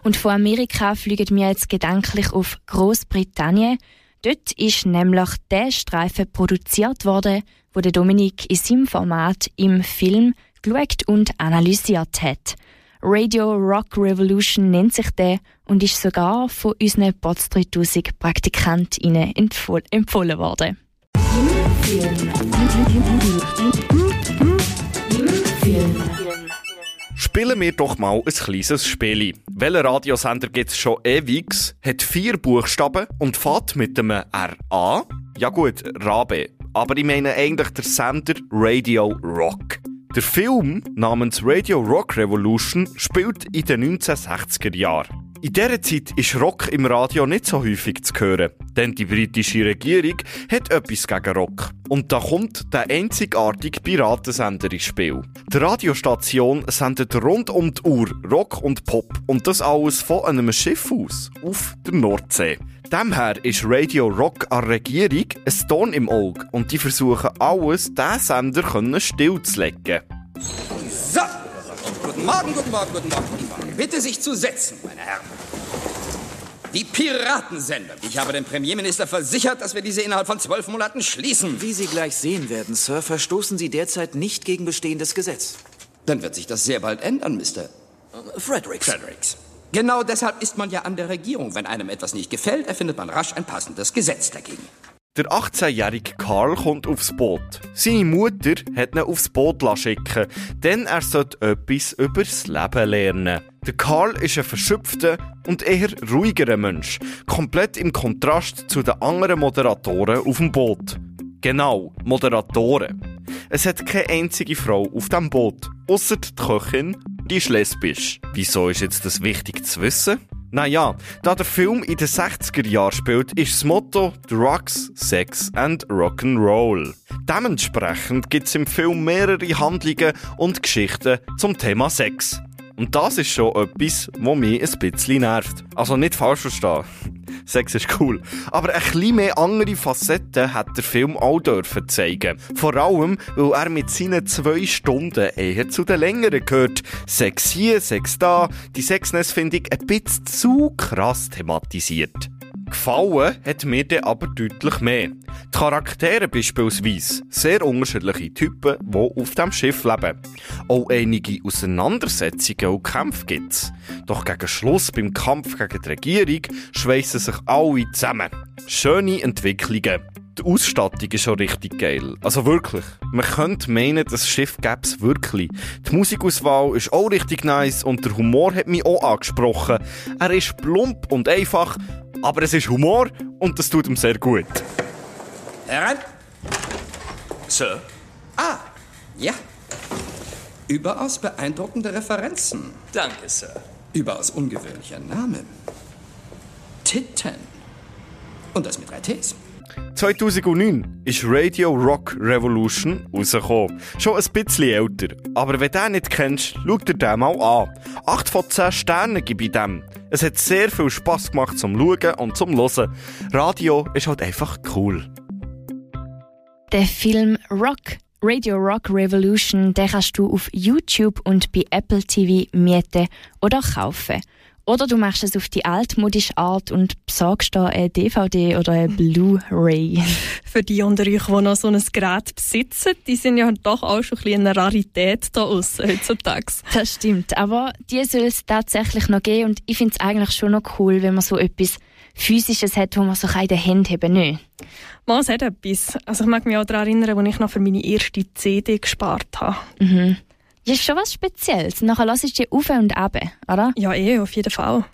Und von Amerika fliegen wir jetzt gedanklich auf Großbritannien. Dort ist nämlich der Streifen produziert worden, wo der Dominik in seinem Format im Film geschaut und analysiert hat. Radio Rock Revolution nennt sich der und ist sogar von unseren Bots 3000 PraktikantInnen empfohlen worden. Spielen wir doch mal ein kleines Spiel. Welcher Radiosender gibt es schon ewig, hat 4 Buchstaben und fährt mit dem RA? Ja gut, Rabe. Aber ich meine eigentlich der Sender Radio Rock. Der Film namens Radio Rock Revolution spielt in den 1960er Jahren. In dieser Zeit ist Rock im Radio nicht so häufig zu hören, denn die britische Regierung hat etwas gegen Rock. Und da kommt der einzigartige Piratensender ins Spiel. Die Radiostation sendet rund um die Uhr Rock und Pop und das alles von einem Schiff aus, auf der Nordsee. Demher ist Radio Rock an der Regierung ein Dorn im Auge und die versuchen alles, diesen Sender stillzulegen. So, guten Morgen. Bitte sich zu setzen, meine Herren. Die Piratensender. Ich habe dem Premierminister versichert, dass wir diese innerhalb von 12 Monaten schließen. Wie Sie gleich sehen werden, Sir, verstoßen Sie derzeit nicht gegen bestehendes Gesetz. Dann wird sich das sehr bald ändern, Mr. Fredericks. Genau deshalb ist man ja an der Regierung. Wenn einem etwas nicht gefällt, erfindet man rasch ein passendes Gesetz dagegen. Der 18-jährige Karl kommt aufs Boot. Seine Mutter hat ihn aufs Boot schicken, denn er sollte etwas über das Leben lernen. Der Karl ist ein verschöpfter und eher ruhigerer Mensch, komplett im Kontrast zu den anderen Moderatoren auf dem Boot. Genau, Moderatoren. Es hat keine einzige Frau auf dem Boot, ausser die Köchin, die ist lesbisch. Wieso ist jetzt das wichtig zu wissen? Naja, da der Film in den 60er Jahren spielt, ist das Motto Drugs, Sex and Rock'n'Roll. Dementsprechend gibt es im Film mehrere Handlungen und Geschichten zum Thema Sex. Und das ist schon etwas, was mich ein bisschen nervt. Also nicht falsch verstehen. Sex ist cool. Aber ein bisschen mehr andere Facetten hat der Film auch dürfen zeigen. Vor allem, weil er mit seinen 2 Stunden eher zu den längeren gehört. Sex hier, Sex da. Die Sexness finde ich ein bisschen zu krass thematisiert. Gefallen hat mir dann aber deutlich mehr. Die Charaktere beispielsweise, sehr unterschiedliche Typen, die auf dem Schiff leben. Auch einige Auseinandersetzungen und Kämpfe gibt's. Doch gegen Schluss beim Kampf gegen die Regierung schweissen sich alle zusammen. Schöne Entwicklungen. Die Ausstattung ist schon richtig geil. Also wirklich. Man könnte meinen, das Schiff gäbe es wirklich. Die Musikauswahl ist auch richtig nice und der Humor hat mich auch angesprochen. Er ist plump und einfach, aber es ist Humor und das tut ihm sehr gut. Herein. Sir? Ah, ja. Überaus beeindruckende Referenzen. Danke, Sir. Überaus ungewöhnlicher Name. Titten. Und das mit 3 Ts. 2009 ist Radio Rock Revolution rausgekommen. Schon ein bisschen älter. Aber wenn du den nicht kennst, schau dir den mal an. 8 von 10 Sternen gebe ich dem. Es hat sehr viel Spass gemacht zum Schauen und zum Hören. Radio ist halt einfach cool. Der Film Radio Rock Revolution, den kannst du auf YouTube und bei Apple TV mieten oder kaufen. Oder du machst es auf die altmodische Art und besorgst da eine DVD oder eine Blu-ray. Für die unter euch, die noch so ein Gerät besitzen, die sind ja doch auch schon ein bisschen eine Rarität da aussen heutzutage. Das stimmt, aber die soll es tatsächlich noch geben und ich finde es eigentlich schon noch cool, wenn man so etwas Physisches hat, wo man so in den Händen haben nicht. Man, es hat etwas. Also ich mag mich auch daran erinnern, als ich noch für meine erste CD gespart habe. Mhm. Das ist schon was Spezielles. Nachher hörst du die auf und ab, oder? Ja, auf jeden Fall.